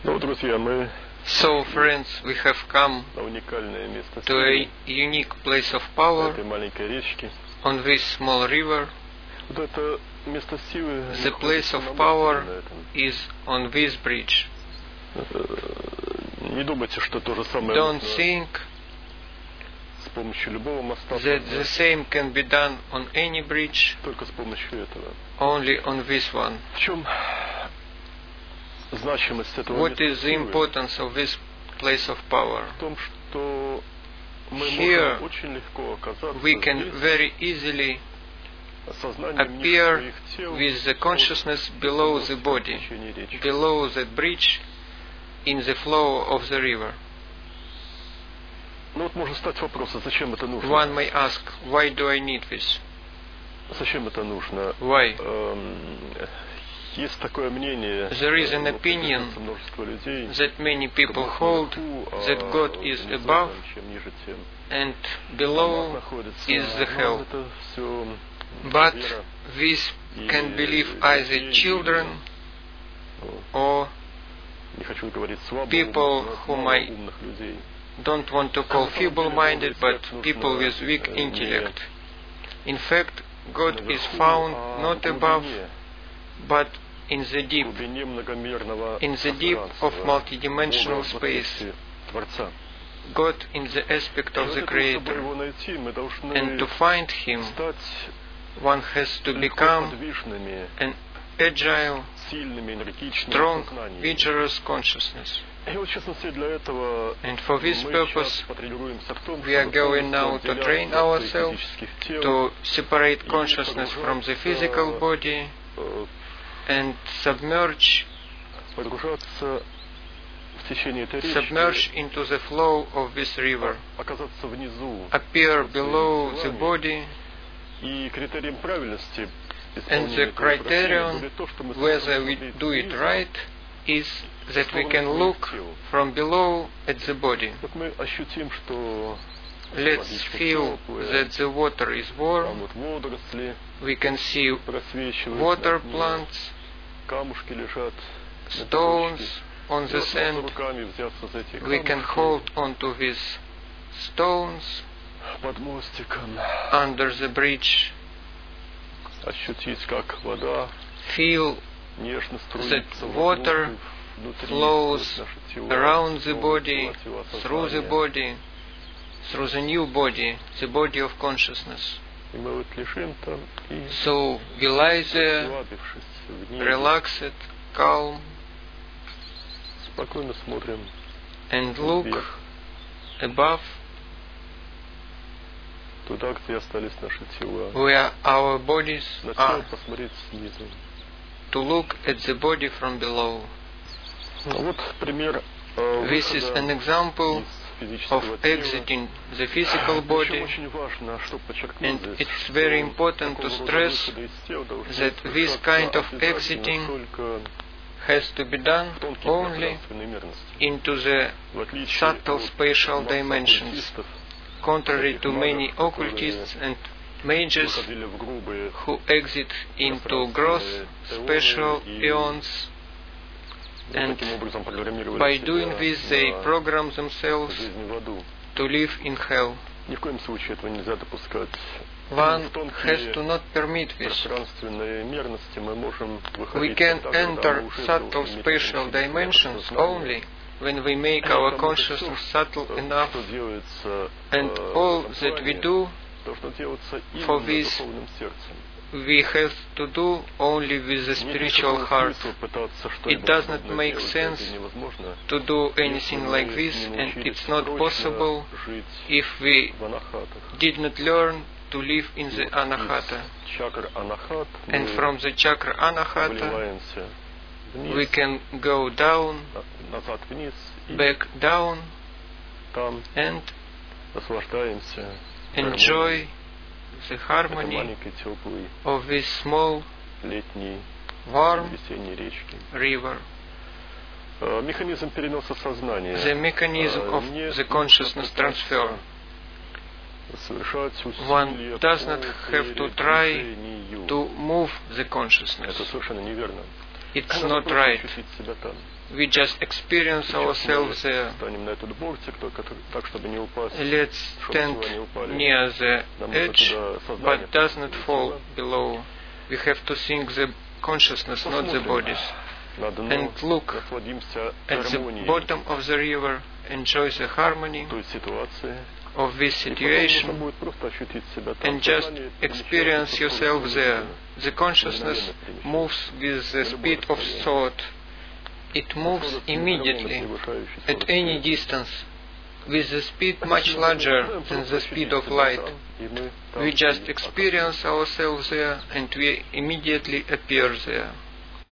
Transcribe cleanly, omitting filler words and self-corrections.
Ну, друзья, мы So, friends, we have come на уникальное место to a силы, unique place of на power этой маленькой речке. on this small river. Вот это место силы The place находится of на мостике power на этом. is on this bridge. Не думайте, что то же самое Don't можно think с помощью любого моста that the создать, same can be done on any bridge, только с помощью этого. only on this one. В чем значимость этого What места is the силы? importance of this place of power? В том, что мы Here можем очень легко оказаться we can здесь, very easily осознанием appear своих тел with the consciousness below the body, в течение речи. below that bridge, in the flow of the river. Ну вот может стать вопрос, а зачем это нужно? One may ask, why do I need this? Зачем это нужно? Why? Есть такое мнение, There is an opinion множество людей, that many что people Бог hold наверху, а that God is внизу, above чем ниже, тем and там below находится. is the Но hell. это все But вера. this И can believe детей, either children or не хочу говорить слабо people умных, whom но I умных людей. don't want to call feeble-minded, but people with weak intellect. In fact, God is Наверху, found а not в above, глубине, but in the в deep, глубине многомерного in the deep of пространства, multidimensional Бога в space, аспекте Творца. God in the aspect И of вот the это, чтобы Creator. его найти, мы должны And to find Him, стать one has to легко become подвижными, an agile, сильными, энергичными strong, сознаниями. vigorous consciousness. И вот, в частности, для этого And for this мы purpose, сейчас потренируемся в том, we are чтобы going now полностью to train отделяться от своих ourselves физических тел, to separate consciousness from the physical body and submerge погружаться в течение этой submerge речки, into the flow of this river, оказаться внизу. appear below the body, И критерием правильности and the исполнения этого упражнения criterion будет то, что мы whether сможем we смотреть do it снизу. right is that we can look from below at the body. Вот мы ощутим, что Let's водичка feel теплая, that the water is там warm, вот водоросли we can see просвечивают water на дне, plants, камушки лежат на stones песочке. on И the вот можно sand, руками взяться за эти we can камушки hold onto these stones под мостиком, under the bridge, ощутить, как вода feel нежно that струится water внутри flows сквозь наши тела, around the новые body, тела, тела through the сознания. body, through the new body, the body of consciousness. И мы вот лежим там и, So we lie there, расслабившись в небе, relaxed, calm, спокойно смотрим and look вверх, above туда, где остались наши тела. where our bodies На тело are, посмотреть снизу. to look at the body from below. Вот пример This is an выхода example из of физического тела. exiting the physical Причем body, очень важно, что подчеркнуть and здесь, it's что very important такого to рода stress выходы из тел должны that this совершаться kind of обязательно exiting только has to be done в тонкие only пространственные мерности. into the В отличие subtle от spatial массы dimensions, оккультистов, contrary to many которые occultists and mages выходили в грубые who exit into gross spatial eons, вот and таким образом программировали by себя doing this they на program themselves жизнь в аду. to live in hell. Ни в коем случае этого нельзя допускать. One В тонкие has to not permit this. пространственные мерности мы можем We выходить can тогда, когда enter мы уже subtle должны иметь spatial физическое dimensions сознание. only when we make our Потому что consciousness всё, subtle enough, что делается and в all этом that we плане, do, должно делаться for именно this духовным сердцем. we have to do only with the Нет spiritual никакого heart. смысла пытаться It что-нибудь does not подобное make делать, sense это невозможно. to do Если anything мы like this, не and научились it's not прочно possible жить if we в анахатах. did not learn to live in И the вот anahata. из чакр анахат And мы from the chakra anahata, вливаемся вниз, we can go down, назад вниз, и back down, там and наслаждаемся enjoy the этой harmony маленькой теплой of this small, летней warm весенней речки. river. Механизм переноса сознания. The mechanism of Не the consciousness transfer. совершать One усилия does not по have to try передвижению. to move the consciousness. Это совершенно неверно. it's Надо not просто right. ощутить себя там. We just experience Сейчас ourselves мы there. станем на этот бортик, так, чтобы не упасть. Let's stand near the edge, but does not fall below. We have to think the consciousness, not the bodies. And look at the bottom of the river, enjoy the harmony той ситуации. of this И потом situation, нужно будет просто ощутить себя там. and just Сознание experience перемещается yourself скоростью there. мысли. The consciousness moves with the speed of thought. It moves Скорость immediately, невероятно превышающая at скорость any света. distance, with the speed much Мы larger можем than просто the speed ощутить of себя light. там, и мы там We just и experience ourselves there, and we immediately appear there.